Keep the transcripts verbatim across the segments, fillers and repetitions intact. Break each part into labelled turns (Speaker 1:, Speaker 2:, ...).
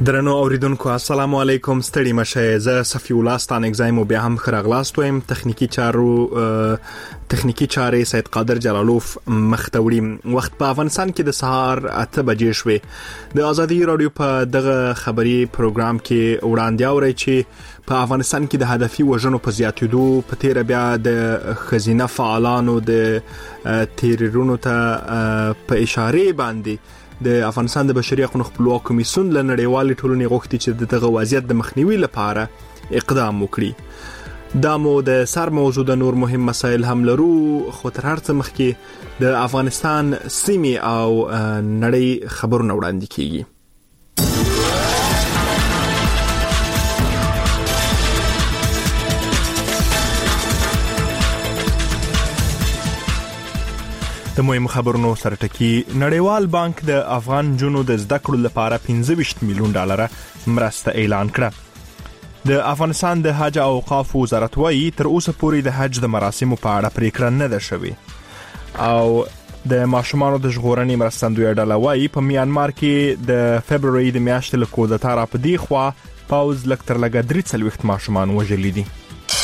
Speaker 1: درنو اوریدونکو السلام علیکم، ستړي مشه. زه صفی الله ستانګزای مو بیا هم خراغلاست ویم. تخنیکی چارو تخنیکی چارې سید قادر جلالوف مختوړي. وخت په افغانستان کې د سهار اته بجې شوې. د ازادي رادیو په دغه خبري پروګرام کې وړاندې اوري چې په افغانستان کې د هدفي وژنو په زیاتېدو په تیر بیا د خزینه فعالانو د تیرورونو ته په اشاره باندې د افغانستان د بشري حقوقو خپلواک کمیسیون له نړیوالې ټولنې غوښتي چې دغه وضعیت د مخنیوي لپاره اقدام وکړي. دا مو د سر موضوع د نور مهم مسایل هم لرو، خو تر هر څه مخکې د افغانستان سیمې او نړۍ خبرونه وړاندې کیږي. د مهم خبرونو سره ټکی. نړیوال بانک د افغان جنو د زده کړو لپاره پنځه ویشت میلیون ډالر مرسته اعلان کړه. د افغانستان د حج او اوقاف وزارت وايي تر اوسه پورې د حج د مراسمو په اړه پریکړه نه ده شوې. او د ماشومانو د ژغورنې مرستندویه ډله وايي په میانمار کې د فبروري د میاشتې له کودتا را په دی خوا پاوز لږ تر لږه درې څلوېښت ماشومان وژلي دي.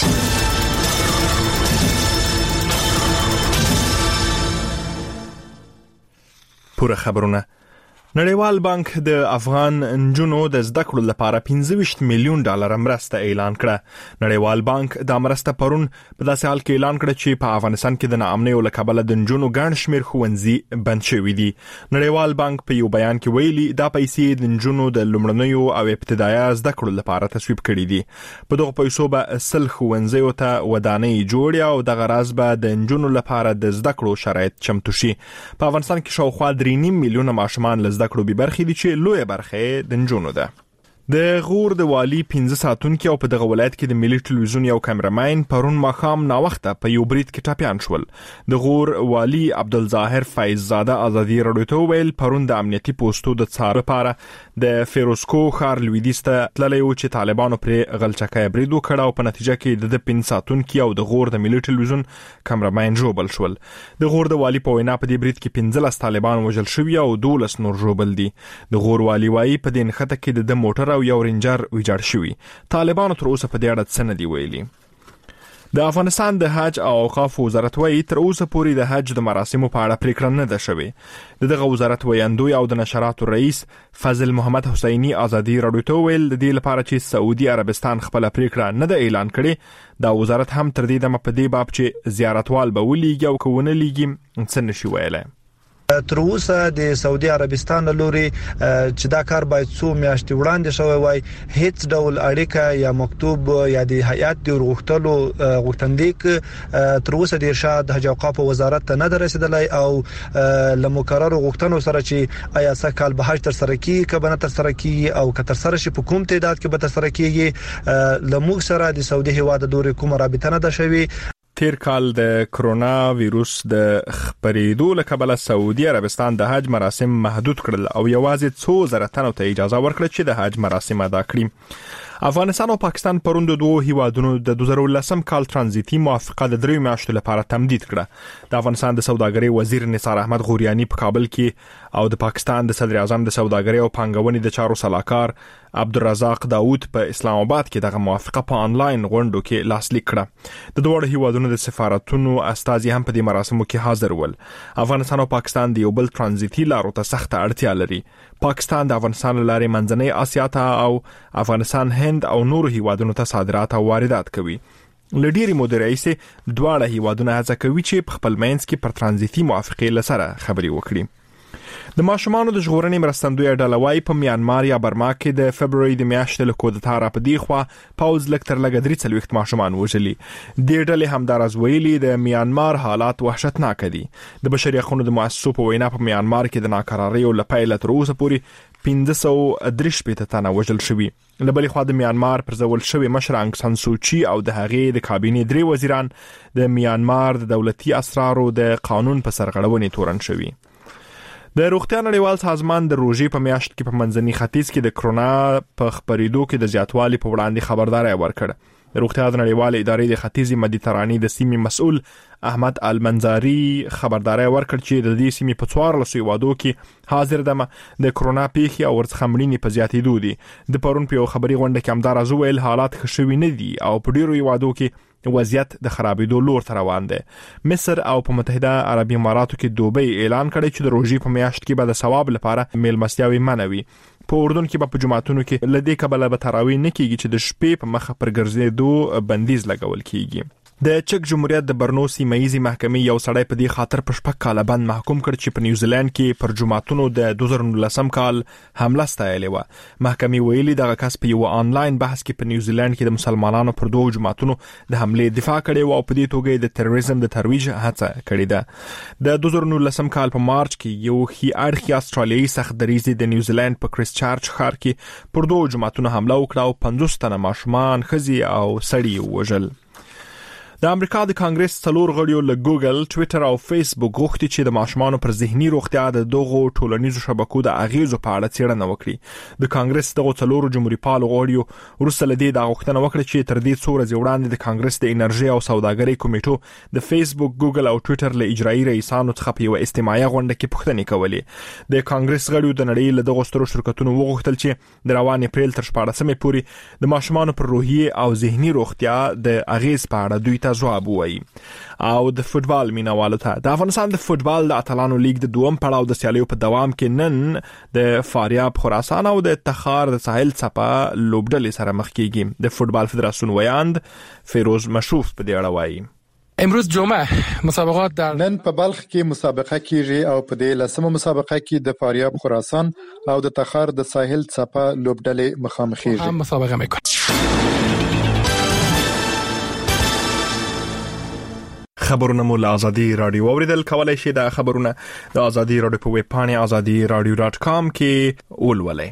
Speaker 1: پوره خبرونه. نړیوال بانک د افغان نجونو د زده کړو لپاره پنځه ویشت میلیون ډالر مرسته اعلان کړه. نړیوال بانک د مرسته پرون په داسې حال کې اعلان کړ چې په افغانستان کې د ناامنۍ له کبله د نجونو ګڼ شمېر ښوونځي بند شوي دي. نړیوال بانک په یو بیان کې ویلي دا پیسې د نجونو د لومړنیو او ابتدایي زده کړو لپاره تصویب کړي دي. په دغه پیسو به سل ښوونځیو ته ودانۍ جوړي او دغه راز به د نجونو لپاره د زده کړو شرایط چمتو شي. په افغانستان کې شاوخوا درې نیم میلیونه ماشومان له زده کړو به برخې دي چې لویه برخه د نجونو ده. د غور د والی پنځه ساتونکي او په دغه ولایت کې د ملي ټلویزیون یو کیمرامین پرون ماښام ناوخته په یو برید کې ټاپیان شول. د غور والی عبدالظاهر فیضزاده ازادي رادیو ته ویل پرون د امنیتي پوسټو د څار لپاره د فیروزکو ښار لویدیځ ته تللی و چې طالبانو پرې غلچکۍ برید وکړ او په نتیجه کې د پنځه ساتونکي او د غور د ملي ټلویزیون کیمرامین ژوبل شول. د غور د والی په وینا په دې برید کې پنځلس طالبان وژل شوي او دولس نور ژوبل دي. د غور والی وايي په دې نښته کې د موټر یو رینجر ویجاړ شوی. طالبانو تر اوسه په دې اړه څه نه دی ویلي. د افغانستان د حج او اوقاف وزارت وايي تر اوسه پورې د حج د مراسمو په اړه پریکړه نه ده شوې. دغه وزارت ویاندوی او د نشراتو رئیس فضل محمد حسینی ازادي رادیو ته ویل د دې لپاره چې سعودي عربستان خپل پریکړه نه ده اعلان کړې. دا وزارت هم تر دې دمه په دې باب چې زیارتوال به ولېږي او کونه لیږي څه نشي ویلای.
Speaker 2: تر اوسه د سعودي عربستان لوري چې دا کار باید څو میاشتې وړاندې شوی وای، هیڅ ډول اړیکه یا مکتوب یا د هیئات د غوښتلو غوښتنلیک تر اوسه د ارشاد حج اوقاف وزارت ته نه رسیدلی او له مقررو غوښتنو سره چې آیا څه کال به حج تر سره کیږي که به نه تر سره کیږي او که تر سره شي په کوم تعداد کې به تر سره کیږي له موږ سره د سعودي هیواد د لوري کومه رابطه نه ده شوی.
Speaker 1: تیر کال د کرونا ویروس د خپرېدو له کبله سعودي عربستان د حج مراسم محدود کړل او یوازې څو زره تنو ته اجازه ورکړه چې د حج مراسم ادا کړي. افغانستان او پاکستان پرون د دوه هیوادونو د دوه زره ولسم کال ترانزیتي موافقه د درې میاشتو لپاره تمدید کړه. د افغانستان د سوداګرۍ وزیر نثار احمد غوریانی په کابل کې او د پاکستان د صدر اعظم د سوداګرۍ او پانګونې د چارو سلاکار عبدالرزاق داود په اسلام آباد کې دغه موافقه په انلاین غونډو کې لاسلیک کړه. د دوه هیوادونو د سفارتونو استازي هم په دې مراسمو کې حاضر ول. افغانستان او پاکستان د یو بل ترانزیتي لارو ته سخت اړتیا لري. پاکستان د افغانستان لارې منځنۍ اسیا ته او افغانستان هند او نور هیوادونو ته صادرات او واردات کوي. لډيري مودې رئیس دواړه هیوادونه هڅه کوي چې په خپل منځ کې پر ترانزیتي موافقې لسره خبري وکړي. د ماشومانو د ژغورنې مرستندویه ډله وايي په میانمار یا برما کې د فبروري د میاشتې له کودتا را په دی خوا پاوز لږ تر لږه درې څلوېښت ماشومان وژلي. دې ډلې همداراز ویلي د میانمار حالات وحشتناک دي. د بشري حقوقو د مؤسسو په وینا په میانمار کې د ناکراریو له پیله تر اوسه پورې پنځه سوه درې شپېته تنه وژل شوي. له بلې خوا د میانمار پرځول شوي مشر انګ سان سوچي او د هغې د کابینې درې وزیران د میانمار د دولتي اسرارو د قانون په سرغړونې تورن شوي. د روغتیا نړیوال سازمان د روژې په میاشت کې په منځني ختیځ کې د کرونا په خپرېدو کې د زیاتوالي په وړاندې خبرداري ورکړه. د روغتیا د نړیوالې ادارې د ختیځي مدیترانې د سیمې مسؤل احمد المنظاری خبرداري ورکړ چې د دې سیمې په څوارلس هیوادو کې حاضر دمه د کرونا پیښې او ورڅخه مړینې په زیاتېدو دي. د پرون په خبري غونډه کې همدار ازویل حالات ښه نه دي او په ډیرو هیوادو کې وضعیت د خرابېدو لور ته روان دی. مصر او په متحده عربي اماراتو کې دوبۍ اعلان کړی چې د روژې په میاشت کې به د ثواب لپاره میلمستیاوي منوي. په اردن کې به په جماعتونو کې لدې کبله به تراوی نه کیږي چې د شپې په مخه پر ګرځېدو بندیز لګول کیږي. د چک جمهوریت د برنو سیمایي محکمې یو سړی په دې خاطر په شپږ کاله بند محکوم کړ چې په نیوزیلند کې پر جماعتونو د دوه زره نولسم کال حمله ستایلې و. محکمې ویلي دغه کس په یو آنلاین بحث کې په نیوزیلند کې د مسلمانانو پر دوه جماعتونو د حمله دفاع کړې و او په دې توګه د تروریزم د ترویج هڅه کړې ده. د دوه زره نولسم کال په مارچ کې یو خي اړخي استرالیایي سختدریزي د نیوزیلند په کریس چارچ ښار کې پر دوه جماعتونو حمله وکړه او پنځوس تنه ماشومان خزي او سړي وژل. د امریکا د کانګرس څلور غړیو له ګوګل، ټوئیټر او فیسبوک غوښتي چې د ماشومانو پر ذهني روغتیا د دغو ټولنیزو شبکو د اغیزو په اړه څېړنه وکړي. د کانګرس دغه څلور جمهوریت پالو غړیو وروسته لدې د غوښتنه وکړه چې تر دې څو ورځې وړاندې د کانګرس د انرژي او سوداګرۍ کمیټو د فیسبوک، ګوګل او ټوئیټر له اجرایي رئیسانو څخه په یو اجتماعي غونډه کې پوښتنې کولې. د کانګرس غړیو د نړۍ له دغو سترو شرکتونو وغوښتل چې د روان اپریل تر شپاړسمې پورې د ماشومانو پر روحي او ذهني روغتیا د اغیز په اړه دوی ځواب ووایي. او د فوتبال مینوالو ته د افغانستان د فوتبال د اتلانو لیگ د دوم پړاو د سیالیو په دوام کې نن د فاریاب، خراسان او د تخار د ساحل څپه لوبډلې سره مخ کیږي. د فوتبال فدراسیون ویاند فیروز مشوف په دې اړه وایي
Speaker 3: امروز جمعه مسابقات در
Speaker 4: نن په بلخ کې مسابقه کیږي او په دې لسمه مسابقه کې د فاریاب، خراسان او د تخار د ساحل څپه لوبډلې مخامخېږي.
Speaker 3: هم مسابقه میکنه.
Speaker 1: خبرونه مو له آزادي رادیو اوریدل کولای شي. د خبرونه د آزادي رادیو په ویب پاڼه آزادي رادیو ډاټ کام کې ولولئ.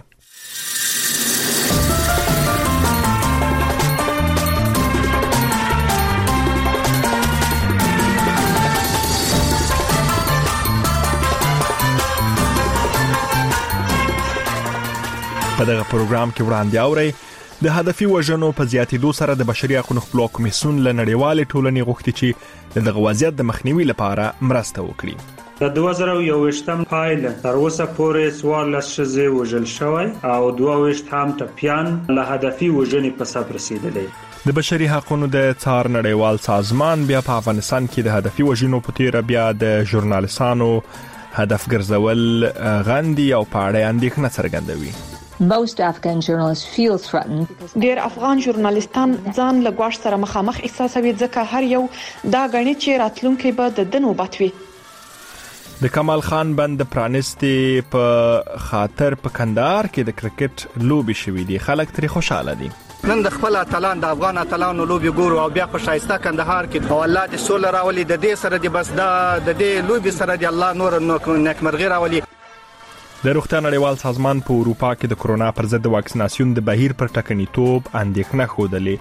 Speaker 1: په دغه پروګرام کې وړاندې اورئ د هدفي وژنو په زیاتېدو سره د بشري حقوقو خپلواک کمیسیون له نړیوالې ټولنې غوښتي چې دغه وضعیت د مخنیوي لپاره مرسته وکړي.
Speaker 5: د دوه زره یوویشتم پایله تر اوسه پورې څوارلس ښځې وژل شوی او دوه ویشت هم ټپیان له هدفي وژنې په سر رسیدلی.
Speaker 1: د بشري حقوقو د څار نړیوال سازمان بیا په افغانستان کې د هدفي وژنو په تیر بیا د ژورنالیستانو هدف ګرځول غندي او په اړه اندېښنه څرګندوي.
Speaker 6: Most Afghan journalists feel threatened.
Speaker 7: ډېر افغان ژورنالیستان ځان له ګواښ سره مخامخ احساسوي ځکه هر یو دا غني چې راتلونکي به د دنو باتوي.
Speaker 1: د کمال خان بند پرانستي په خاطر په کندهار کې د کرکټ لوبي شوې دي. خلک ترې خوشاله دي.
Speaker 8: نن د خپل اتلان د افغان اتلانو لوبي ګورو او بیا په شایسته کندهار کې او الله دې سول راولي. د دې سره دې بس دا د دې لوبي سره دې الله نور نیکمرغي راولي.
Speaker 1: د روغتیا نړیوال سازمان په اروپا کې د کرونا پر ضد واکسیناسیون د بهیر پر ټکنیتوب اندېښنه ښودلې.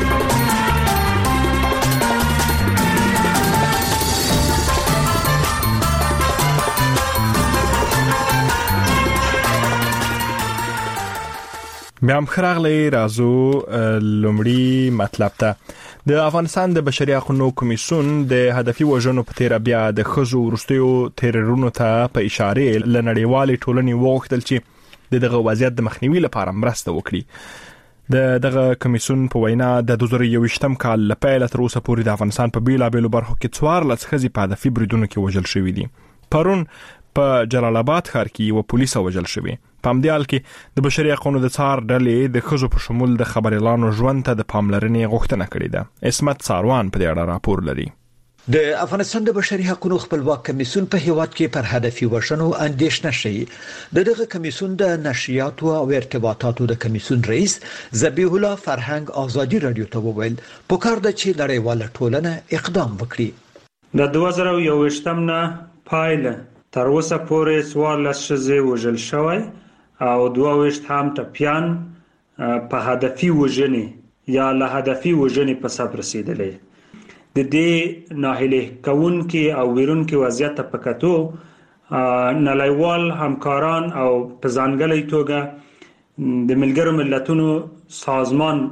Speaker 1: بیا هم خراغلی رازو لومړی مطلب ته د افغانستان د بشري حقوقو کمیسیون د هدفي وژنو په تیر بیا د خزو ورستیو تیررونو ته په اشاره ل نړیوالې ټولنې وغوښتل چې دغه وضعیت د مخنیوي لپاره مرسته وکړي. د دغه کمیسیون په وینا د دوه زره یوویشتم کال له پیله تر اوسه پورې د افغانستان په بیلابېلو برخو کې څوارلس ښځې په هدفي بریدونو کې وژل شوې دي. پرون په جلال آباد ښار کې یو پولیس وژل شوی. په همدې حال کې د بشري حقوقو د څار ډلې د ښځو په شمول د خبر اعلانو ژوند ته د پاملرنې غوښتنه کړې ده. عصمت ساروان په دې اړه راپور لري.
Speaker 9: د افغانستان د بشري حقوقو خپلواک کمیسیون په هیواد کې پر هدفي وژنو اندېښنه شي. دغه کمیسیون د نشریاتو او ارتباطاتو د کمیسیون رئیس ذبیح الله فرهنګ آزادي رادیو ته وویل پکار ده چې نړیواله ټولنه اقدام وکړي.
Speaker 5: د دوه زره یوویشتم نه پایله تر اوسه پورې څوارلس ښځې وژل شوی او دوه ویشت هم ټپیان په هدفي وژنې یا له هدفي وژنې په سر رسیدلی. د دې ناهیلي کوونکي او ویرونکي وضعیت په کتو نړیوال همکاران او په ځانګړي توګه د ملګرو ملتونو سازمان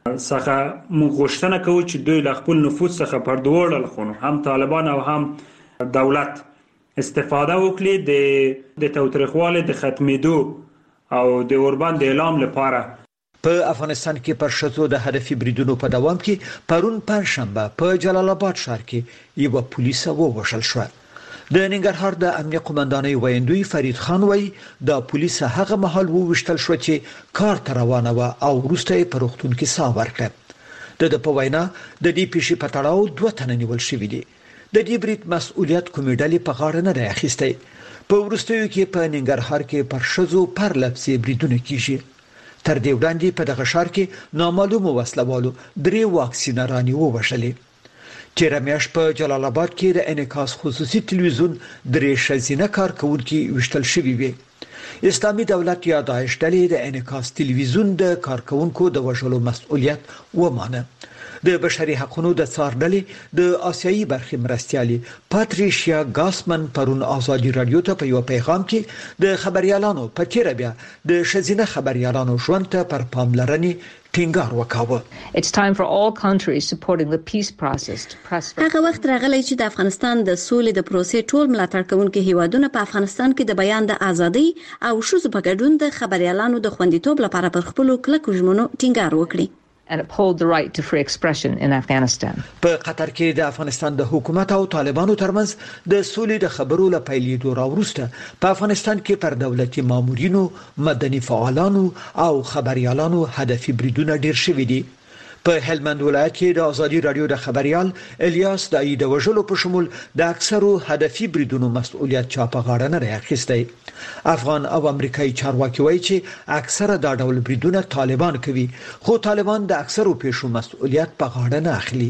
Speaker 5: څخه موږ غوښتنه کوو چې دوی له خپل نفوذ څخه پردوړل خو هم طالبان او هم دولت استفاده وکړي د د تاوتریخوالي د ختمېدو او د اوربند اعلان لپاره.
Speaker 9: په افغانستان کې پر شتو د هدفي بریدونو په دوام کې پرون پنځشنبه په جلال آباد ښار کې یو پولیس ووژل شو. د ننګرهار د امنیه قومندانۍ ویندوی فرید خان وایي د پولیس هغه مهال ووشتل شو چې کار ته روانه و او وروسته په روغتون کې ساه ورکړه. د په وینا د دې پیښې په تړاو دوه تنه نیول شوي دي. د دې برید مسؤلیت کومې ډلې په غاړه نه دی اخیستی. په وروستیو کې په ننګرهار کې پر شذو پر لفظي بریدونه کیږي. تر دې وړاندې په دغه ښار کې نامعلوم وسلوالو درې واکسینرانی ووژلې. تیر میاشت په جلال آباد کې د انعکاس خصوصي تلویزیون درې ښځینه کارکونکي وشتل شوي وي. اسلامي دولت یا داعش ډلې د انعکاس تلویزیون د کارکونکو د وژلو مسؤلیت ومانه. د بشري حقوقو د څار ډلې د آسیایي برخې مرستيالي پاتریشیا ګاسمن پرون آزادي رادیو ته په یو پیغام کې د خبريالانو په تیر بیا د شزینه خبريالانو ژوند ته پر پاملرنې ټینګار وکاوه.
Speaker 6: It's time for all countries supporting the peace process to press for.
Speaker 10: هغه وخت راغلی چې د افغانستان د سولې د پروسې ټول ملاتړ کوونکي هیوادونه په افغانستان کې د بیان د ازادۍ او شوزو په ګډون د خبريالانو د خوندیتوب لپاره پر خپل کلکو ژمنو ټینګار وکړي.
Speaker 6: and uphold the right to free expression in Afghanistan.
Speaker 9: په قطر کې د افغانستان د حکومت او طالبانو ترمنځ د سولې د خبرو لپاره لیدو راوروسته په افغانستان کې پر دولتي مامورینو، مدني فعالانو او خبريالانو هدفي بریدونه ډیر شوي دي. په هلمند ولایت کې د ازادي رادیو د خبريال الیاس دای د وژلو په شمول د اکثرو هدفي بریدونو مسؤلیت چا په غاړه نه راخستی. افغان او امریکایي چارواکي وایي چې اکثره دا ډول بریدونه طالبان کوي، خو طالبان د اکثرو پیښو مسؤلیت په غاړه نه اخلي.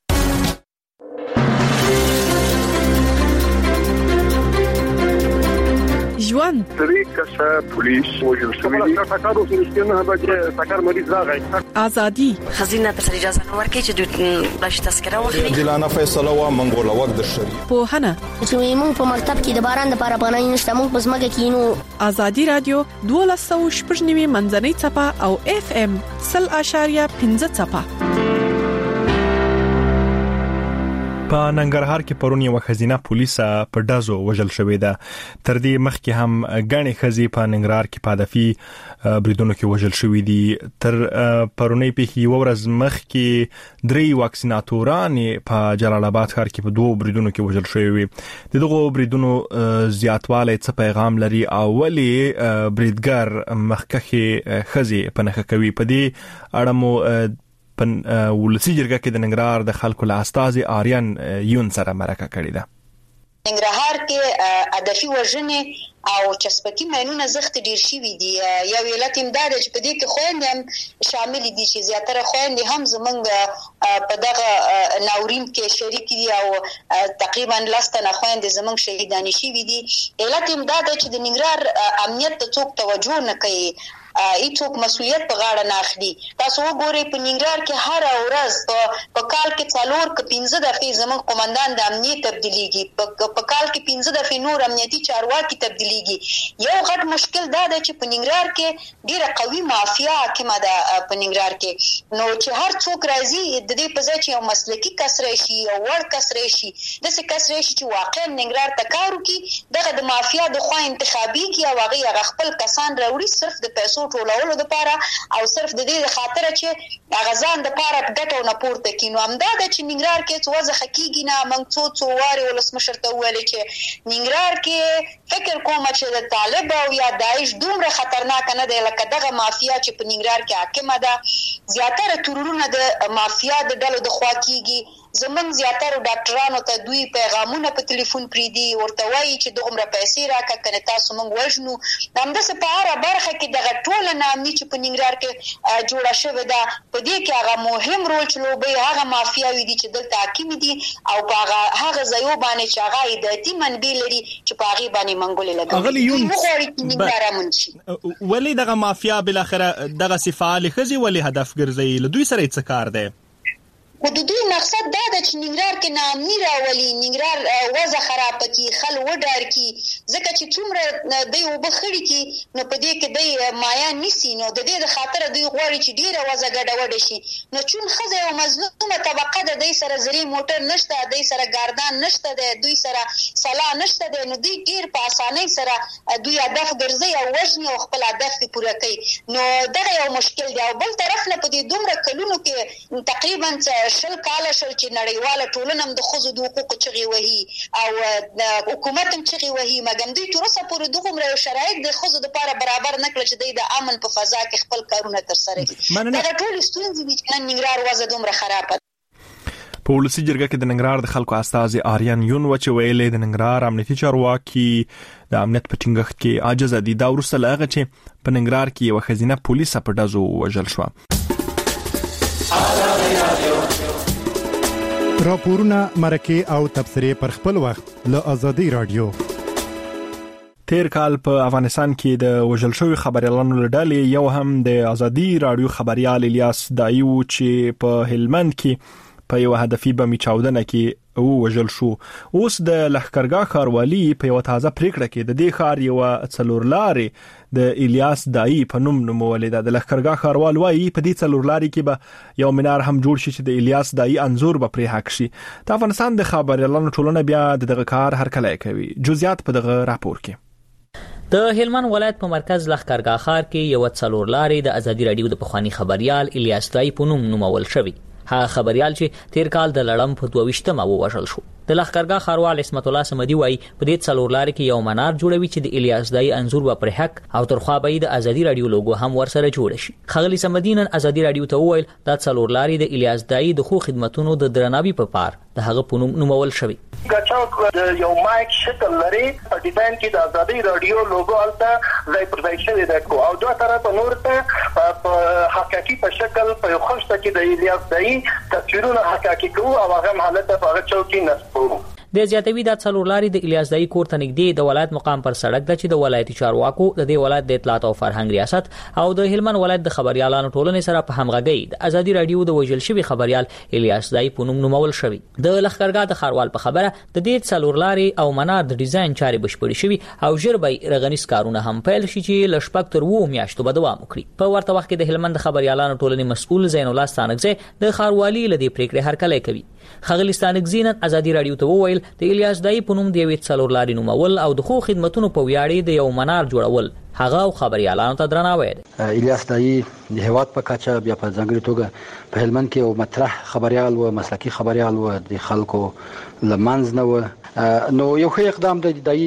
Speaker 11: ژوند
Speaker 12: طریقه پولیس وجل شوی تاکارو سنستنه به تاکار مریض راغی
Speaker 11: ازادي
Speaker 13: خزینه پر اجازه ورکړي چې د بش تذکره واخلي
Speaker 14: جلانه فیصله و منګول وخت د شری
Speaker 11: په هنه
Speaker 15: چې موږ په مرتب کې د باران د لپاره باندې نشته موږ په زمګه کې نو
Speaker 11: ازادي رادیو دولس سوه شپږ نوي منځنۍ چپه او اف ام صفر اشاریه پنځه چپه.
Speaker 1: په ننګرهار کې پرون یو خزینه پولیس په دازو وژل شوې ده. تر دې مخکې هم غاڼې خزي په ننګرهار کې په هدفي بریدونو کې وژل شوې دي. تر پرونی په یو ورځ مخکې درې واکسیناتوران په جلال آباد ښار کې په دوه بریدونو کې وژل شوې وي. دغه بریدونو زیاتوالی څه پیغام لري او ولې بریدګر مخکخي خزي په نخښه کوي؟ په دې اړه مو پن ولسی جرګه کې د ننګرهار د خلکو له استازي آریان یون سره مرکه کړې ده.
Speaker 16: ننګرهار کې هدفي وژنې او چسپکی مینونه زخت ډیر شي دي. یو علت امداد چې په دې کې خويندې هم شامل دي چې زیاتره خويندې هم زمونږ په دغه ناورین کې شریک دي او تقریبا لستنه خويندې زمونږ شهیدانی شي دي. علت امداد چې د ننګرهار امنیت ته څوک توجه نه کوي، ایڅوک مسؤلیت په غاړه نه اخلي. تاسو وګورئ په ننګرهار کې هر ورځ په کال کې څلور ک پنځه دفعې زموږ قومندان د امنیت تبدیلیږي، په کال کې پنځه دفعې نور امنیتي چارواکي تبدیلیږي. یو غټ مشکل دا دی چې په ننګرهار کې ډیره قوي مافیا حاکمه ده په ننګرهار کې. نو چې هر څوک راځي د دې په ځای چې یو مسلکي کس راشي او وړ کس راشي داسې کس راشي چې واقعا ننګرهار ته کار وکړي، دغه د مافیا د خوا انتخابي کې او هغه خپل کسان راوړي صرف د پیسو ټولولو لپاره او صرف د دې خاطر چې غزان د لپاره ګټو نه پورته کینو. همدا د چې ننګرهار کې څه وځه حقيقي نه موږ څو څو واره ولسمشر ته ویل چې ننګرهار کې فکر کوم چې د طالب او یا داعش دومره خطرناک نه دی لکه دغه مافیا چې په ننګرهار کې حاکمه ده. زیاتره تورونه د مافیا د ډلو د خوا کیږي. زمون زیاتره ډاکټرانو ته دوی پیغامونه په ټلیفون پریدي ورته وایي چې دغه پیسې راکړه کنه تاسو مونږ وژنو. همدا سپاره برخه کې دغه ټول نامني چې په ننګرهار کې جوړه شوې ده په دې کې هغه مهم رول چې لوبي هغه مافیاوي دي چې دلته حاکم دي او هغه هغه ځایو باندې چې هغه ایداتي منبي لري چې په هغه باندې منګولې لګوي.
Speaker 1: اغلی یون
Speaker 16: ننګرهار منشي
Speaker 1: ولی دغه مافیا بل اخره دغه صفاله خزي ولی هدف ګرځي له دوی سره څه کار دی؟
Speaker 16: خو د دوی مقصد دا ده چې ننګرهار کې ناامني راولي، ننګرهار وضع خراب کړي، خل وډار کړي، ځکه چې څومره دوی اوبه خړي کړي نو په دې کې دوی مایا نیسي. نو د دې د خاطر دوی غواړي چې ډیره وضع ګډوډه شي. نو چون ښځه یو مظلومه طبقه ده، دوی سره زری موټر نشته، دوی سره ګاردان نشته ده، دوی سره سلا نشته ده، نو دوی ډیر په اسانۍ سره دوی هدف ګرځي او وژني او خپل هدف پوره کوي. نو دغه یو مشکل دی. او بل طرف نه په دې دومره کلونو کې تقریبا شل کاله شل چې نړیواله ټولنه هم د ښځو د حقوقو چغې وهي او حکومت هم چغې وهي، مګر دوی تر اوسه پورې دغومره یو شرایط د ښځو دپاره برابر نه کړل چې دوی د امن په فضا کې خپل کارونه ترسره کړي. دغه ټولې ستونزې دي چې نن ننګرهار وضع دومره خرابه ده.
Speaker 1: په ولسي جرګه کې د ننګرهار د خلکو استازي آریان یون و چې ویلې د ننګرهار امنیتي چارواکي د امنیت په ټینګښت کې عاجز دي. دا وروسته له هغه چې په ننګرهار کې یوه ښځینه پولیسه په ډزو وژل شوه.
Speaker 4: راپورونه، مرکې او تبصرې پر خپل وخت له ازادي رادیو.
Speaker 1: تیر کال په افغانستان کې د وژل شوی خبريالانو لړلې یو هم د ازادي رادیو خبريال الیاس دایو چې په هلمند کې په یو هدفي بمي چاودنه کې او وژل شو. اوس د لښکرګاه ښاروالي په یو تازه پریکړه کې د دې ښار یو څلورلارې د الیاس دای په نوم نومولې ده. د لښکرګاه ښاروال وایي په دې څلورلارې کې به یو منار هم جوړ شي چې د الیاس دای انزور به پرې حق شي. د افغانستان د خبريالانو ټولنه بیا دغه کار هرکلی کوي. جزئیات په دغه راپور کې.
Speaker 17: د هلمند ولایت په مرکز لښکرګاه ښار کې یو څلورلارې د ازادي رادیو د پخوانی خبريال الیاس دای په نوم نومول شوی. هغه خبريال چې تیر کال د لړم په دوه ویشتمه ووژل شو. د لښکرګاه ښاروال اسمت الله سمدي وایي په دې څلورلارې کې یو منار جوړوي چې د الیاس دای انزور به پر حق او ترخوا به د ازادي رادیو لوګو هم ورسره جوړ شي. خغلی سمدي نن ازادي رادیو ته وویل دا څلورلارې د الیاس دای د خو خدماتونو د درناوي په پار د هغه په نوم نومول شوی.
Speaker 18: ګچاک د یو مایک شکل لري په ډیزاین کې د ازادي رادیو لوګو الته ځای پر ځای شوی دی او دوه طرفه نور ته په حقيقي په شکل په یو خوشته کې د الیاس دای تصویرونه حقيقي کوو او هغه حالت په هغه چوکۍ نسبو.
Speaker 17: د زیاتوي د څلورلارې د الیاس دای کور ته نږدې د ولایت مقام پر سړک د چې د ولایتي چارواکو د دې ولایت د اطلاعات او فرهنګ ریاست او د هلمند ولایت د خبريالانو ټولنې سره په همغږي د ازادي رادیو د وژل شوی خبريال الیاس دای په نوم نومول شوی. د لښکرګاه د ښاروال په خبره د دې څلورلارې او منار د ډیزاین چارې بشپړې شوی او ژر به رغنیز کارونه هم پیل شي چې لشپک تر وو میاشتو به دوام وکړي. په ورته وخت کې د هلمند خبريالانو ټولنې مسؤل زین الله ستانکزی د ښاروالي لدی پریکړې هرکلی کوي. خغلی ستانکزی نن ازادي رادیو ته وویل د الیاس دای په نوم دی وی څلورلارې نومول او د خو خدماتونو په ویاړې د یو منار جوړول هغه خبريالانو ته درناوی دی.
Speaker 19: الیاس دای د هیواد په کچه بیا په ځانګړي توګه په هلمند کې یو مطرح خبريال او مسلکي خبريال و د خلکو لمنځ نه و. نو یو ښه اقدام د دای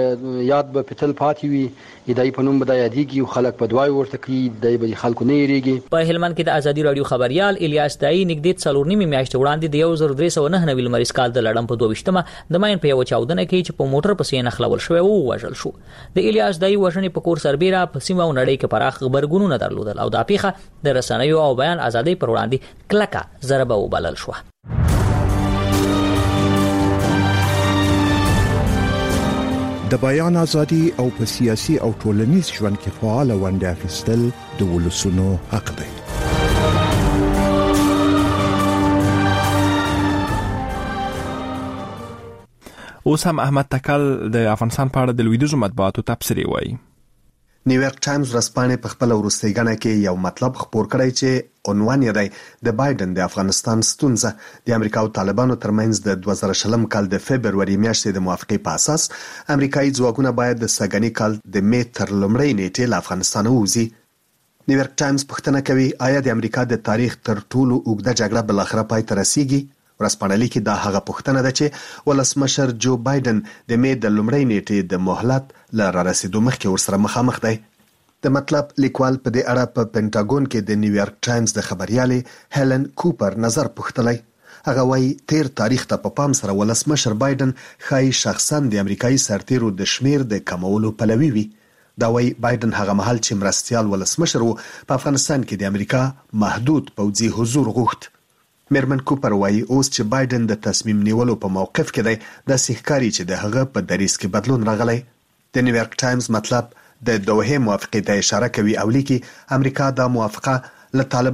Speaker 19: یاد به پتل پاتې وي دای په نوم به یادېږي او خلک په دوای ورته کوي دای به خلکو نه یریږي.
Speaker 17: په هلمند کې د ازادي رادیو خبريال الیاس دای نږدې څلور نیمه میاشتې وړاندې د یو زر درې سوه نهه نوي لمریز کال د لړم په دوه ویشتمه د ماین په یو چاودنه کې چې په موټر پسې نخلول شوی وو وژل شو. د الیاس دای وژنې په کور سربیره په سیمه او نړۍ کې پراخ خبرګونونه درلودل او د پیښه د رسنیو او بیان ازادي پر وړاندې کلکه ضربه وبلل شو.
Speaker 20: د بیان ازادي او په سیاسي او ټولنیز ژوند کې فعال ونډه اخیستل د ولسونو حق دی.
Speaker 1: اوس هم احمد تکل د افغانستان په اړه د لویدیځو مطبوعاتو تبصرې وایي.
Speaker 21: نیویارک ټایمز ورځپاڼې په خپل وروستۍ غنه کې یو مطلب خپور کړی چې عنوان یې دی د بایدن د افغانستان ستونزه د امریکا او طالبانو ترمنځ د دوه زره شلم کال د فبروري میاشتې د موافقې په اساس امریکایي ځواکونه باید د سږني کال د می تر لومړۍ نیټې له افغانستان ووځي. نیویارک ټایمز پوښتنه کوي آیا د امریکا د تاریخ تر ټولو اوږده جګړه بل اخره پای ته رسیږي؟ ورځپاڼه لیکي دا هغه پوښتنه ده چې ولسمشر جو بایدن د می د لومړۍ نیټې د مهلت له رارسېدو مخکې ورسره مخامخ دی. د مطلب لیکوال په دې اړه په پینټاګون کې د نیویارک ټایمز د خبريالې هیلن کوپر نظر پوښتلی. هغه وایي تیر تاریخ ته په پام سره ولسمشر بایدن ښایي شخصا د امریکایي سرتیرو د شمیر د کمولو پلوي وي. دا وایي بایدن هغه مهال چې مرستیال ولسمشر و په افغانستان کې د امریکا محدود پوځي حضور غوښت. میرمن کوپر وایي اوس چې بایدن د تصمیم نیولو په موقف کې دی داسې ښکاري چې د هغه په دریځ کې بدلون راغلی. د نیویارک ټایمز مطلب د دوحې موافقې ته اشاره کوي او لیکي امریکا دا موافقه له طالبانو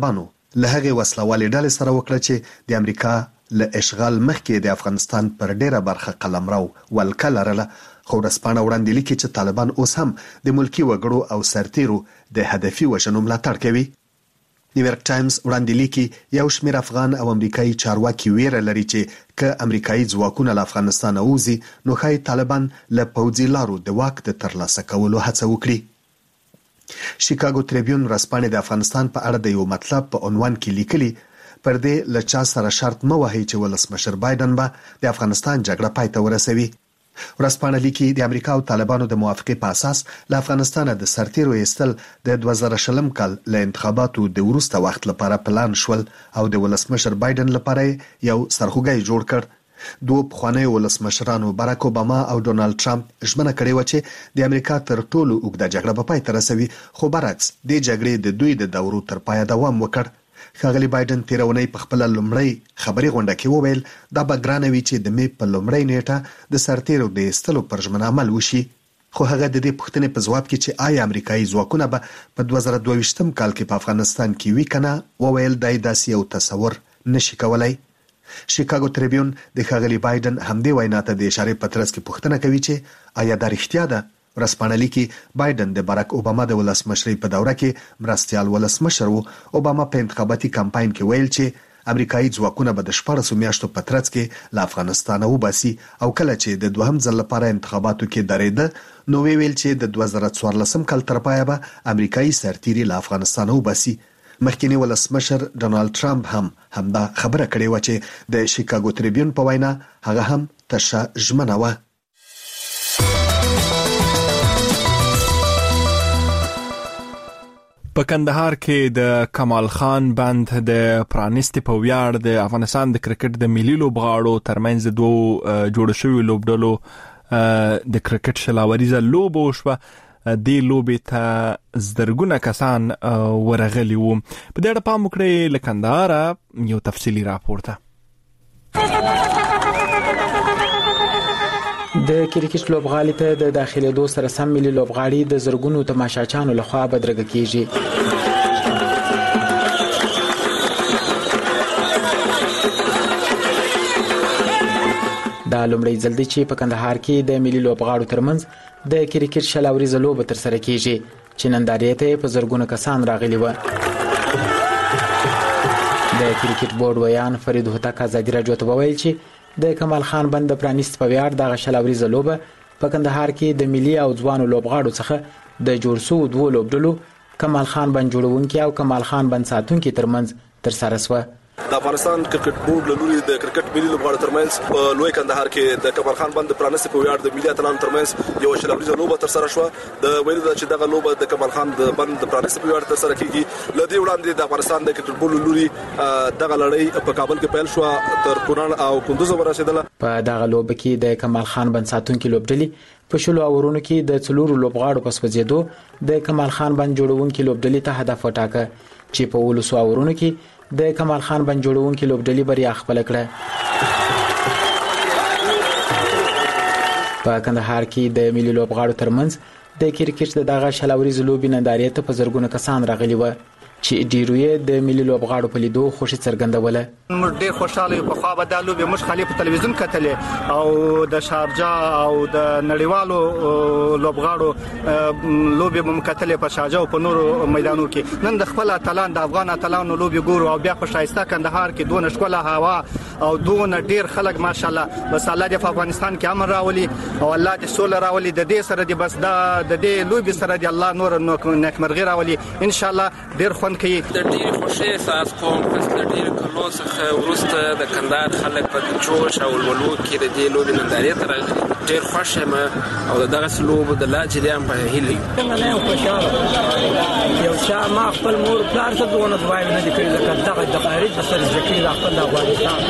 Speaker 21: له هغه وسلوالې ډلې سره وکړه چې د امریکا له اشغال مخکې د افغانستان پر ډیره برخه قلمرو ولکه لرله، خو ورځپاڼه وړاندې لیکي چې طالبان اوس هم د ملکی وګړو او سرتیرو د هدفي وژنو ملاتړ کوي. نیویارک ټایمز وړاندې لیکي یو شمېر افغان او امریکایي چارواکي ویره لري چې که امریکایي ځواکونه له افغانستان ووځي نو ښایي طالبان له پوځي لارو د واک د ترلاسه کولو هڅه وکړي. شیکاګو تریبیون ورځپاڼې د افغانستان په اړه د یو مطلب په عنوان کې لیکلي پر دې له چا سره شرط مه وهئ چې ولسمشر بایدن به د افغانستان جګړه پای ته ورسوي. ورځپاڼه لیکي د امریکا او طالبانو د موافقې په اساس له افغانستانه د سرتیرو ایستل د دوه زره شلم کال له انتخاباتو د وروسته وخت لپاره پلان شول او د ولسمشر بایدن لپاره یو سرخوږی جوړ کړ. دوه پخوانیو ولسمشرانو باراک اوباما او ډونالد ټرمپ ژمنه کړې و چې د امریکا تر ټولو اوږده جګړه به پای ته رسوي، خو برعکس د جګړې د دوی د دورو تر پایه دوام وکړ. ښاغلي بایدن تیر اونۍ په خپل لومړی خبري غونډه کې وویل دا به ګرانه وي چې د می په لومړۍ نیټه د سرتیرو د ایستلو پر ژمنه عمل وشي، خو هغه د دې پوښتنې په ځواب کې چې آیا امریکایي ځواکونه به په دوه زره دوه ویشتم کال کې په افغانستان کې وي کنه وویل دای داسې یو تصور نشي کولای. شیکاګو تریبیون د ښاغلي بایدن همدې وینا ته د اشارې په ترڅ کې پوښتنه کوي چې آیا دا رښتیا ده. ورځپاڼه لیکي بایدن د باراک اوباما د ولسمشرۍ په دوره کې مرستیال ولسمشر و. اوباما په انتخاباتي کمپاین کې ویل چې امریکایي ځواکونه به د شپږ میاشتو په ترڅ کې له افغانستانه وباسي او کله چې د دوهم ځل لپاره انتخاباتو کې درېده نو ویل چې د دوه زره څوارلسم کال تر پایه به امریکایي سرتیري له افغانستانه وباسي. مخکینی ولسمشر ډونالد ټرمپ هم همدا خبره کړې و چې د شیکاګو تریبیون په وینا هغه هم تشه ژمنه و.
Speaker 1: په کندهار کې د کمال خان بند د پرانیستي په ویاړ د افغانستان د کرکټ د ملي لوبغاړو ترمنځ دوه جوړ شوی لوبډلو د کرکټ شلاوریزه لوب وشوه. د لوبې ته زرګونه کسان ورغلي وو. په دې اړه پام وکړئ له کندهار یو تفصیلی راپور ته.
Speaker 2: د کرکټ لوبغالي ته د داخليدو سره سم ملي لوبغاړي د زرګونو تماشاچانو لخوا بدرګه کیږي. دا لومړی ځل دی چې په کندهار کې د ملي لوبغاړو ترمنځ د کرکټ شلاوريزه لوبه تر سره کیږي چې نندارې ته په زرګونو کسان راغلي و. د کرکټ بورډ ویان فرید هوتک ازادي راډیو ته وویل چې د کمال خان بند پرانیست په ویاړ د شلاوريزه لوبه په کندهار کې د ملي او ځوانو لوبغاړو څخه د جوړ شو دوه لوبډلو کمال خان بند جوړونکي او کمال خان بند ساتونکي ترمنځ تر سره شوه.
Speaker 22: د افغانستان کرکټ بورډ له لوري د کرکټ ملي لوبغاړو ترمنځ په لوی کندهار کې د کمال خان بند پرانیست په ویاړ د ملي اتلانو ترمنځ یو شلاوريزه لوبه تر سره شوه. د ویل د چې دغه لوبه د کمال خان د بند پرانیست په ویاړ تر سره کیږي. لدی وړاندې د افغانستان د کرکټ بورډ له لوري دغه لړۍ په کابل کې پیل شو تر کونړ او کندوز ورسېدله.
Speaker 2: په دغه لوبه کې د کمال خان بند ساتونکي لوبډلې په شلو اورونو کې د څلورو لوبغاړو په سوځېدو د کمال خان بند جوړونکي لوبډلې ته هدف وټاکه چې په ولسو اورونو کې د کمال خان بند جوړونکي لوبډلې بریا خپل کړه. په کندهار کې د ملي لوبغاړو ترمنځ د کرکټ دغه شلاوريز لوبې نندارې ته په زرګونه کسان راغلي و چې ډیروی د ملي لوبغاړو په لیدو خوشي څرګندوله.
Speaker 8: موږ ډېر خوشاله یو. په خوا به د لوبې موږ خالي په تلویزیون کتلې او د شارجه او د نړیوالو لوبغاړو لوبې به مکتلې په شارجه او په نورو میدانونو کې. نن د خپل اتلان د افغان اتلانو لوبې ګورو او بیا په شایسته کندهار کې دونه ښکلې هوا او دونه ډېر خلک ماشاءالله. بس الله دې په افغانستان کې امن راولي او الله دې سوله راولي. د دې سره دې بس د دې لوبې سره دې الله نور نیکمرغي راولي ان شاء الله. ډېر خوند کوي.
Speaker 3: د ډېر خوشي احساس کوم پس د ډېر کلو څخه ورسته د کندهار خلک په جوش او ولولو کې د دې لوبې نندارې ته راغلي. ډېر خوښ یم او دغه لوب د لا جریان په هیله
Speaker 23: څنګه نه خوشاله یو چا ما خپل مور پلار ته دونه ځوای نه دي کړی لکه دغه د خارج د سر ځکه خپل افغانستان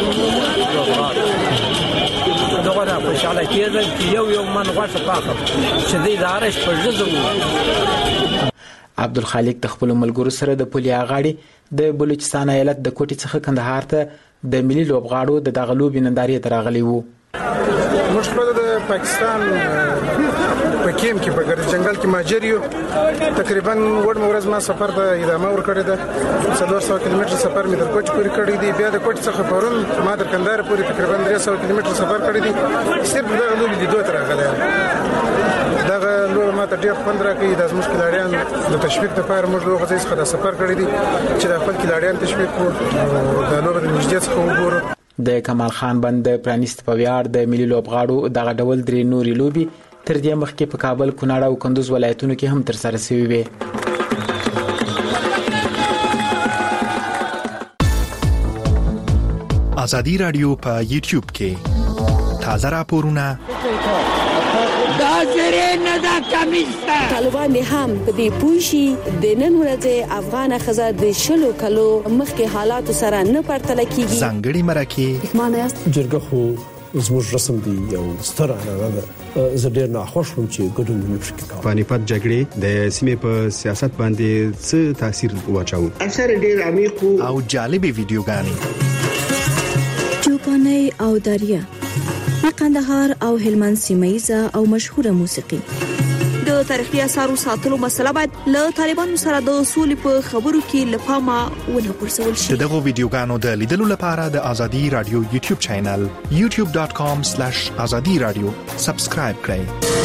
Speaker 23: دغه نه خوشاله کېږي یو یو من غوښه پاکه چې دې دارش په ژوند.
Speaker 2: عبدالخالق د خپل ملګرو سره د پولیا غاړي د بلوچستان ایالت د کوټي څخه کندهار ته د ملي لوبغاړو د دغه لوبې نندارې ته راغلي وو.
Speaker 24: موږ خپل د پاکستان
Speaker 5: په کیم کې په ګرد جنگل کې ماجر یو تقریبا وړ مورز ما سفر د ادامه ور کړی ده څلور سوه کیلومتر سفر مې در کوټ پورې کړی دی بیا د کوټ څخه پرون ما در کندهار پورې تقریبا درې سوه کیلومتر سفر کړی دی صرف دا لوبي د دوه تر غلې دا لوبه ما ته ډېر خوند راکړي د زموږ کلاړیان د تشویق لپاره موږ لوغه ځای څخه سفر کړی دی چې د خپل کلاړیان تشویق کړو دا لوبه د نږدې څخه وګورو.
Speaker 2: د کمال خان بند د پرانیست په ویاړ د ملي لوبغاړو دغه ډول درې نوري لوبي تر دې مخکې په کابل، کونړ او کندوز ولایتونو کې هم تر سره شوي وي.
Speaker 1: ازادي رادیو په یوټیوب کې تازه راپورونه
Speaker 7: دا زره نه دا کمیسته
Speaker 11: طالبان هم په دې پوښي د نن ورځې افغان خزر د شلو کلو مخکې حالات سره نه پرتل کیږي.
Speaker 1: ځانګړي مرکه
Speaker 10: معنی جرګه خو زموږ رسم دی یو ستر نه ده زه ډیر نه خوښ وم چې ګډون وکړم.
Speaker 24: پانیپت جګړې د سیمې په سیاست باندې څه تاثیر واچاو؟
Speaker 7: اکثر ډیر عمیق
Speaker 1: او جالبې ویډیوګانې
Speaker 25: چوپاني او دریا قندهار او هلمند سیمایزه او مشهوره موسیقي.
Speaker 11: د تاریخي اثارو ساتلو مسله باید له طالبانو سره د اصول په خبرو کې لپاره ونه پرسول شي.
Speaker 1: دغه ویډیوګانو د لیدلو لپاره د ازادي رادیو یوټیوب چینل یوټیوب ډاټ کام سلیش ازادي رادیو سبسکرایب کړئ.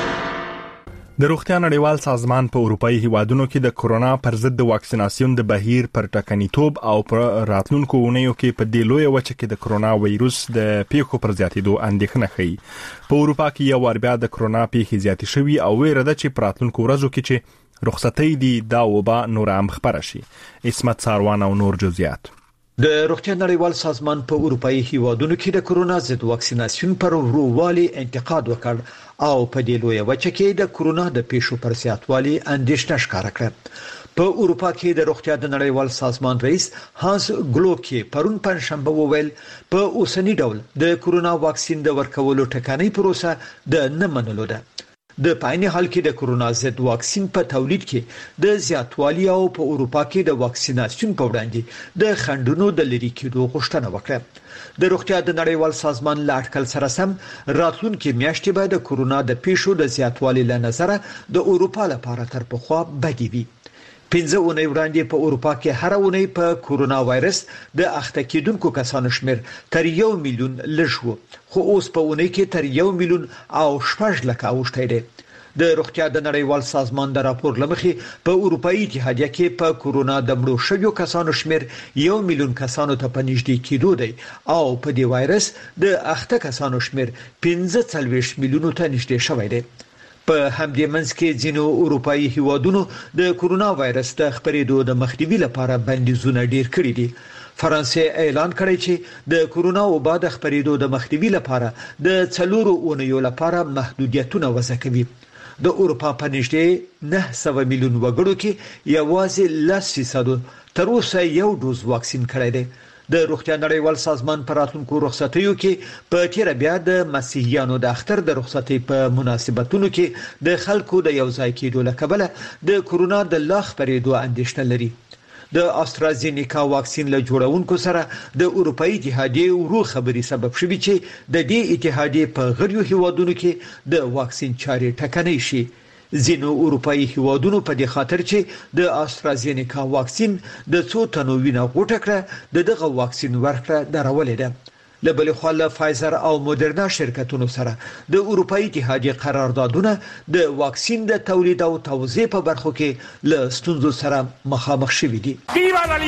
Speaker 1: د روغتیا نړیوال سازمان په اروپאי هیوادونو کې د کورونا پر ضد د واکسیناسیون د بهیر پر ټکنیتوب او پر راتلونکو اونیو کې په دې لوی وچه کې د کورونا وایروس د پیښو پر زیاتېدو اندېښنه ښيي. په اروپا کې یو وار بیا د کورونا پیښې زیاتې شوي او ویره ده چې په راتلونکو ورځو کې چې رخصتۍ دي دا وبا نور هم خپره شي. اسمت ساروان او نور جزئیات.
Speaker 9: د روغتیا نړیوال سازمان په اروپאי هیوادونو کې د کورونا ضد واکسیناسیون پر ورووالي انتقاد وکړ او په دې لوی وچه کې د کورونا د پیښو پر زیاتوالي اندېښنه ښکاره کړه. په اروپا کې د روغتیا د نړیوال سازمان رئیس هانس ګلوکي پرون پنځشنبه وویل په اوسنی ډول د کورونا واکسین د ورکولو ټکانې پروسه د نه منلو ده. د پاینې حال کې د کورونا ضد واکسین په تولید کې د زیاتوالي او په اروپا کې د واکسیناسیون په وړاندې د خنډونو د لری کېدو غوښتنه وکړه. د روغتیا د نړیوال سازمان لا اټکل سره سم راتلونکي میاشتې به د کورونا د پیښو د زیاتوالي له نظره د اروپا لپاره تر پخوا بدی وي. پنځه اونۍ وړاندې په اروپا کې هر اونۍ په کورونا وایرس د اخته کېدونکو کسانو شمیر تر یو میلیون لږ وو، خو اوس په اونۍ کې تر یو میلیون او شپږ لکه اوښتی دی. د روغتیا د نړیوال سازمان د راپور لمخې په اروپאי اتحادیه کې په کورونا د مړو شویو کسانو شمیر یو میلیون کسانو ته پنځډي کېدو دی او په دې وایرس د اخته کسانو شمیر پنځه څلوېښت میلیونو ته نږدې شوی دی. په همدې منځ کې ځینو اروپאי هیوادونو د کورونا وایرس د خپرېدو د مخنیوي لپاره بندیزونه ډیر کړي دي. فرانسې اعلان کړی چې د کورونا وبا د خپرېدو د مخنیوي لپاره د څلورو اونیو لپاره محدودیتونه وضع کوي. د اروپا په نږدې نه سوه میلیون وګړو کې یوازې لس فیصد تر اوسه یو ډوز واکسین کړی دی. د روغتیا نړیوال سازمان پر راتلونکو رخصتیو کې په تیر بیا د مسیحیانو د اختر د رخصتۍ په مناسبتونو کې د خلکو د یو ځای کېدو له کبله د کورونا د لا خپرېدو اندېښنه لري. د استرازینیکا واکسین له جوړونکو سره د اروپאי اتحادیې ورو خبري سبب شوی چې د دې اتحادیې په غړیو هیوادونو کې د واکسین چارې ټکنۍ شي. ځینو اروپאי هیوادونو په دې خاطر چې د استرازینیکا واکسین د څو تنو وینه غوټه کړه د دغه واکسین ورکړه درولې ده. له بل خوا له فایزر او مودرنا شرکتونو سره د اروپאי اتحادیې قراردادونه د واکسین د تولید او توزیع په برخو کې له ستونزو سره مخامخ شوي دي.
Speaker 7: ویوا لا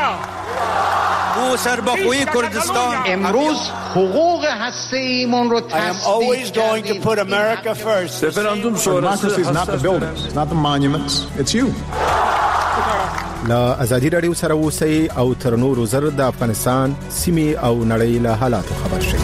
Speaker 7: لیبرتا
Speaker 26: او سربخوی کردستان
Speaker 7: امروز حقوق هسته‌ایمون رو تصدیق کردیم.
Speaker 4: رفراندوم شورای is not the buildings, it's not the monuments, it's you.
Speaker 27: لا ازادي رادیو سره اوسئ او تر نورو زر د افغانستان سیمې او نړۍ له حالاتو خبر شئ.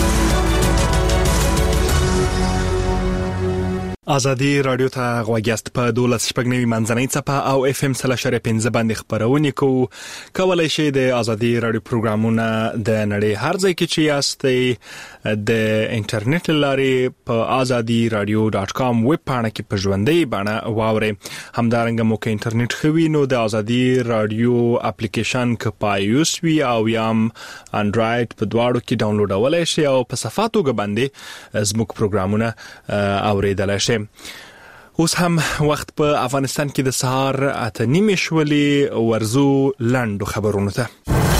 Speaker 1: ازادي رادیو ته غوږیاست په دولس شپږنوي منځنۍ څپه او اف ام سلاشر پنځه باندې خبرونه کوو. کولای شئ د ازادي رادیو پروګرامونه د نړۍ هر ځای کې چې یاستئ د انټرنیټ لارې په ازادي رادیو ډاټ کام ویب پاڼه کې په ژوندۍ بڼه واورئ. همدارنګه مو کې انټرنیټ خوي نو د ازادي رادیو اپلیکیشن کې پایوس وی او یم انډراید په دواړو کې ډاونلوډولای شئ او په صفاتو باندې زموږ پروګرامونه اوریدلای شئ. اوس هم وخت په افغانستان کې د سهار اته نیمې شولې ورزو لاندو خبرونه ته.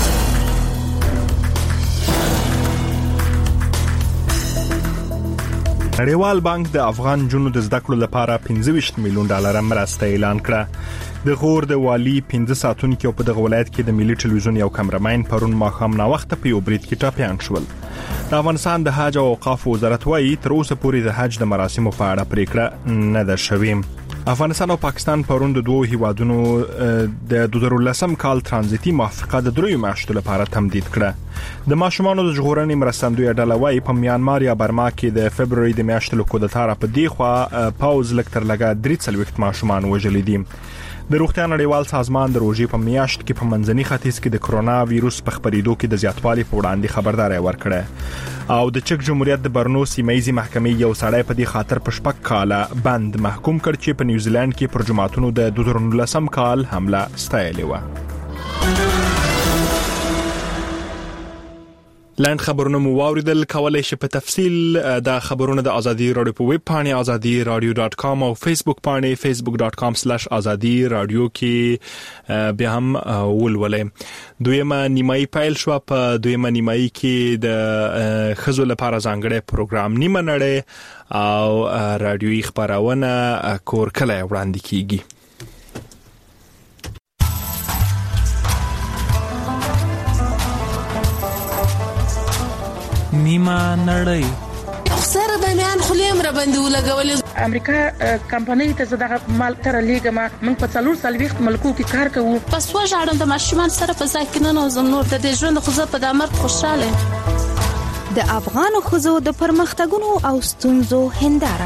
Speaker 1: نړیوال بانک د افغان جنو د زده کړو لپاره پنځه ویشت میلیون ډالر مرسته اعلان کړه. د غور د والی پنځه ساتونکو په دغه ولایت کې د ملي ټلویزیون یو کمرمین پرون ماښام نا وخت په یو بریټ کې ټاپیان شول. د افغانستان د حج او اوقاف وزارت وايي تر اوسه پورې د حج د مراسمو په اړه پریکړه نه ده شوې. افغانستان او پاکستان پرون د دوه هیوادونو د دوه زره ولسم کال ترانزیتي موافقه د دریو میاشتو لپاره تمدید کړه. د ماشومانو د ژغورنې مرستندوی ډله وايي په میانمار یا برما کې د فبرवरी د میاشتې له کودتا را په دی خوا پاوز لکتر لګا درې څلوېښت ماشومان وژل دي. د روغتیا نړیوال سازمان د روزي په میاشت کې په منځني ختیځ کې د کرونا وایروس په خبرېدو کې د زیاتوالي په وړاندې خبرداري ورکړه. او د چک جمهوریت د برنو سیمایي محکمې یو سړی په دې خاطر په شپږ کاله بند محکوم کړ چې په نیوزیلند کې پر جماعتونو د دوه زره نولسم کال حمله ستایلې و. لاند خبرونه مو واوریدل. کولای شئ په تفصیل د خبرونه د ازادي رادیو په ویب پاڼه ازادي رادیو ډاټ کام او فیسبوک پاڼه فیسبوک ډاټ کام سلیش ازادي رادیو کې بیا هم ولولئ. دویمه نیمایي پیل شو. په دویمه نیمایي کې د خزو لپاره ځانګړی پروګرام نیمه نړۍ او رادیوي خبرونه کور کله وړاندې کیږي.
Speaker 6: نیمه نړۍ
Speaker 12: سره د میان خلیم را باندې ولګولې.
Speaker 13: امریکا کمپنۍ ته زداغه مال تر لیګه ما من په څلور سالويخت ملکو کې کار کوو.
Speaker 12: پس وژاړم د ماشومان سره په ځای کې نه نوزم نور د دې ژوند خو زه په دامر خوشاله.
Speaker 25: د افغان خزو د پرمختګونو او ستونزو هنداره.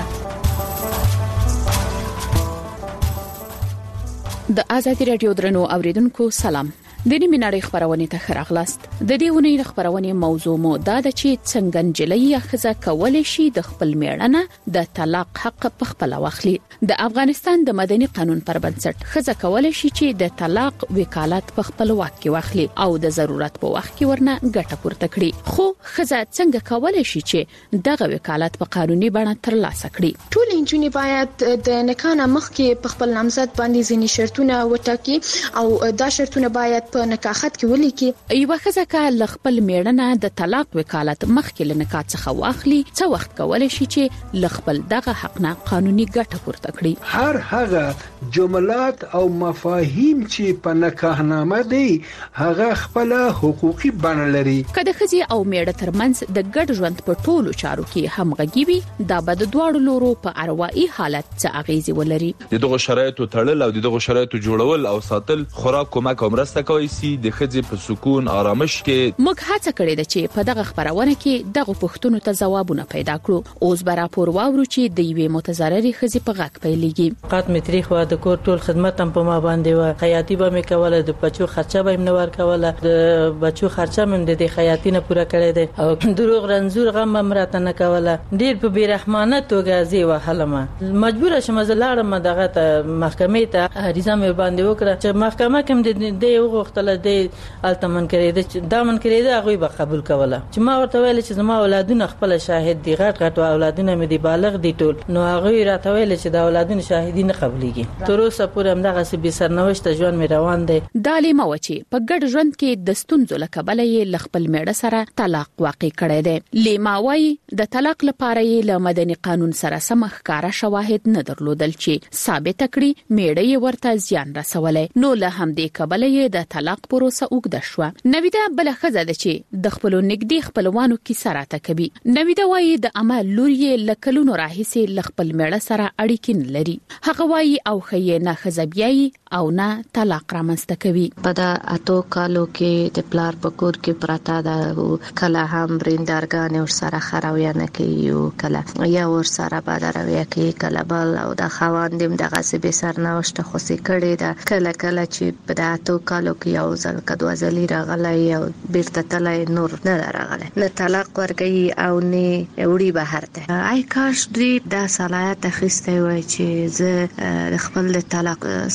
Speaker 14: د ازادي رادیو درنو اوریدونکو سلام. د نیمه نړۍ خبرونه ته خراغلاست. د دې ونې خبرونه موضوع مو دا ده چې څنګه نجلۍ خزه کولای شي د خپل میړنه د طلاق حق په خپل واخلي. د افغانستان د مدني قانون پر بنسټ خزه کولای شي چې د طلاق وکالت په خپل واک کې واخلي او د ضرورت په وخت کې ورنه ګټه پورته کړي. خو خزه څنګه کولای شي چې دغه وکالت په قانوني بڼه ترلاسه کړي؟
Speaker 15: ټول انجونې باید د نکاح مخکې په خپل نامزد باندې ځینې شرطونه وټاکي او دا شرطونه باید په نکاحت کې ولیکي.
Speaker 14: یو خزه ک خپل میړنه د طلاق وکالت مخکې له نکاح څخه واخلي څو وخت کولای شي چې خپل دغه حق نه قانوني ګټه پورته کړي.
Speaker 16: هر هغه جملات او مفاهیم چې په نکاحنامه دي هغه خپل حقوقي بڼه لري.
Speaker 14: کله خزي او میړه ترمنځ د ګډ ژوند په ټولو چارو کې همغږي وي دا به د دواړو لورو په اروایي حالت څه اغیزه ولري.
Speaker 18: دغه شرایطو تړل او دغه شرایطو جوړول او ساتل خوراک کومک او مرسته کوي د خځې په سکون آرامش کې.
Speaker 14: موږ هڅه کړې ده چې په دغه خبرونه کې دغه پوښتنو ته ځوابونه پیدا کړو. اوس به راپور واورو چې د یوې متضررې خځې په غږ پیلېږي.
Speaker 28: قات متری خو د کور ټول خدمت هم په ما باندې و. خیاطي به مې کوله، د بچو خرچه به مې نور کوله، د بچو خرچه مې د خیاطي نه پوره کړې ده او دروغ رنزور غم هم راته نه کوله. ډیر په بیرحمانه توګه زی وهلم. مجبور شوم زلاړم دغه محکمې ته عریضه مې باندې وکړه چې محکمه کوم د یو غوښتل د التمن کړی د دا من کړی دا غوي به قبول کوله. چې ما ورته ویل چې زما اولادونه خپل شاهد دي، غټ غټ اولادونه مې دي، بالغ دي ټول. نو هغه راته ویل چې دا اولادونه شاهدي نه قبليږي. تر اوسه پورې هم دغه سبي سرنوشت ژوند مې روان دی.
Speaker 14: دالې مو چې په ګډ ژوند کې د ستونزو لکبل یې خپل میړه سره طلاق واقع کړی دی. لیماوي د طلاق لپاره یې له مدني قانون سره سم ښکارا شواهد نه درلودل چې ثابت کړي میړه یې ورته زیان رسولای. نو له همدې کبل یې د طلاق پروسه وګد شو. نویدا بل خزه ده چې د خپل نګدي خپلوانو کې سره کوي. نویدا وایي د عمل لوري لکلونو راهیسي خپل میړه سره اړیکې نه لري. هغه وایي او خې نه خزبيایي او نه طلاق رامنځته کوي.
Speaker 29: په دا اتو کالو کې د پلار په کور کې پراته ده کله هم بریندارګان ور سره خراویانه کوي او کله یا ور سره بادروي کوي کله بل او د خواندم دغه سبي سرنوشت خوسي کړي ده. کله کله چې په دا اتو کالو کې یو ځل کدو ځلې راغلی او بیرته تلای نور نه راغلی نه طلاق ورګي او نه وړي بهر ته. آی کاش دوی دا صلاحیت اخیسته وای چې زه خپل طلاق صلاحیت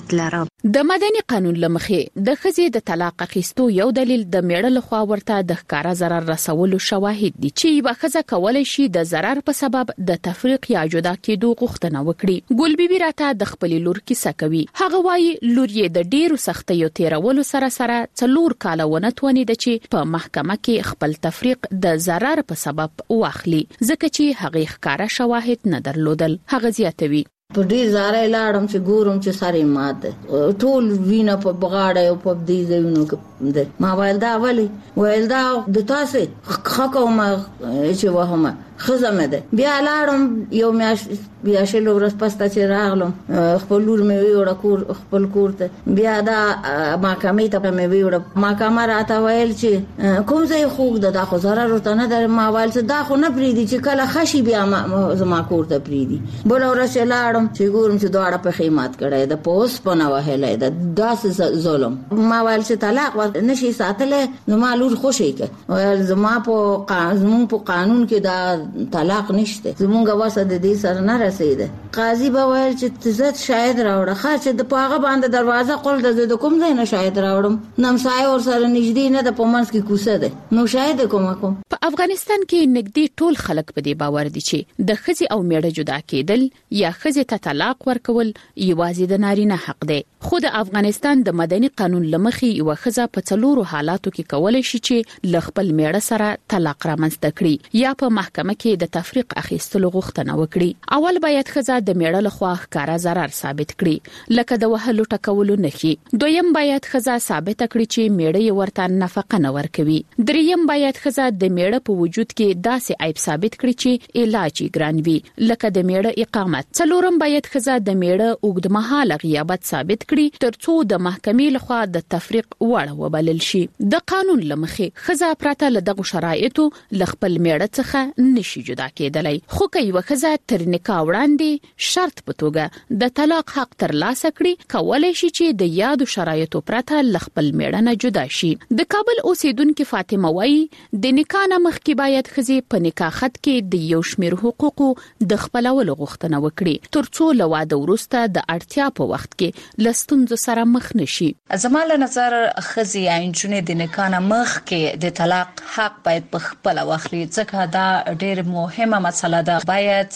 Speaker 29: شهادت لرم.
Speaker 14: د مدني قانون لمخې د ښځې د طلاق اخیستو یو دلیل د میړه لخوا ورته د ښکارا ضرر رسولو شواهد دي چې یوه ښځه کولی شي د ضرر په سبب د تفریق یا جدا کېدو غوښتنه وکړي. ګل بیبي راته د خپلې لور کیسه کوي. هغه وایي لور یې د ډېرو سختیو تیرولو سره سره څلور کاله ونه توانېده چې په محکمه کې خپل تفریق د ضرر په سبب واخلي ځکه چې هغې ښکارا شواهد نه درلودل. هغه زیاتوي
Speaker 3: په دې زارې لاړم چې ګورم چې سره ماته ټول وینه په بغاړه او په دې ځایونو کې ما ویل دا ولی ویل دا د تاسو خکو ما چې وهمه خزمه ده. بیا لاړم یو میاش بیا شلو ورځ پسته چې راغلم خپل لور مې ویوړه کور خپل کور ته بیا دا محکمې ته مې ویوړه. محکمه راته ویل چې کوم ځای خوګ ده دا خو ضرر ورته نه در. ما ویل چې دا خو نه پریدي چې کله خشي بیا زما کور ته پریدي. بل ورځ چې لاړم چې ګورم چې دواړه په خیمات کړی ده په اوس په نه وهلې ده داسې ظلم. ما ویل چې طلاق نشي ساتلی نو ما لور خوشی که ویل زما په زمون په قانون کې دا طلاق نشته زمونږ واسه د دې سره نه رسیده. قاضي به ویل چې زه شاهد راوړه خا چې د پاغه باندې دروازه قل د کوم ځای نه شاهد راوړم نمسای ور سره نږدې نه د پمنس کې کوسه ده نو شاهد کوم کوم.
Speaker 14: په افغانستان کې نږدې ټول خلک په دې باور دي چې د ښځې او میړه جدا کېدل یا ښځې ته طلاق ورکول یوازې د نارینه حق دی. خو د افغانستان د مدني قانون لمخې یوه ښځه په څلورو حالاتو کې کولی شي چې له خپل میړه سره طلاق رامنځته کړي یا په محکمه کې د تفریق اخیستلو غوښتنه وکړي. اول باید ښځه د میړه لخوا ښکارا ضرر ثابت کړي لکه د وهلو ټکولو نښې. دویم باید ښځه ثابته کړي چې میړه یې ورته نفقه نه ورکوي. دریم باید ښځه د میړه په وجود کې داسې عیب ثابت کړي چې علاج یې ګران وي لکه د میړه اقامت. څلورم باید ښځه د میړه اوږدمهاله غیابت ثابت کړي ترڅو د محکمې لخوا د تفریق وړ وبلل شي. د قانون لمخې ښځه پرته له دغو شرایطو له خپل میړه څخه نشي جدا کېدلی. خو که یوه ښځه تر نکاح وړاندې شرط په توګه د طلاق حق ترلاسه کړي کولی شي چې د یادو شرایطو پرته له خپل میړه نه جدا شي. د کابل اوسیدونکې فاطمه وایي د نکاح نه مخکې باید ښځې په نکاح خط کې د یو شمېر حقوقو د خپلولو غوښتنه وکړي ترڅو له واده وروسته د اړتیا په وخت کې له ستونزو سره مخ نشي.
Speaker 5: زما له نظر ښځې یا نجونې د نکاح نه مخکې د طلاق حق باید په خپله واخلي ځکه دا ډېر مهمه مسله ده. باید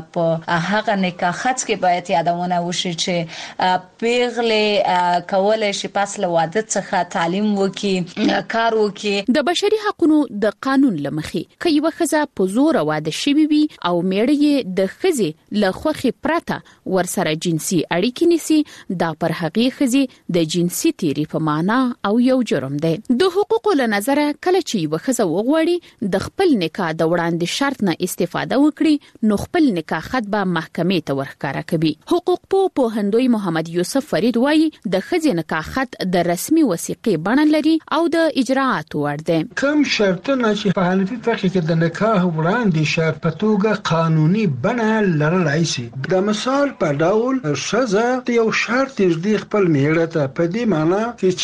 Speaker 5: په هغه نکاح خط کې باید یادونه وشي چې پیغلې کولی شي پس له واده څخه تعلیم وکړي کار وکړي.
Speaker 14: د بشري حقوقو د قانون لمخې که یوه ښځه په زوره واده شوې وي او میړه یې د ښځې له خوښې پرته ورسره جنسي اړیکې نیسي دا پر هغې ښځې د جنسي تیري په معنا او یو جرم دی. د حقوقو له نظره کله چې یوه ښځه وغواړي د خپل نکاح د وړاندې شرط نه استفاده وکړي نو خپل نکاح خط به محکمې ته ورښکاره کوي. حقوق پوه پوهندوی محمد یوسف فرید وایي د ښځې نکاح خط د رسمي وثیقې بڼه لري او د اجراعاتو وړ دی.
Speaker 16: کوم شرطونه چې په حالتي طریقه کې د نکاح وړاندې شرط په توګه قانوني بڼه لرلای شي. د مثال په ډول ښځه یو شرط یې خپل میړه ته په دې معنا چې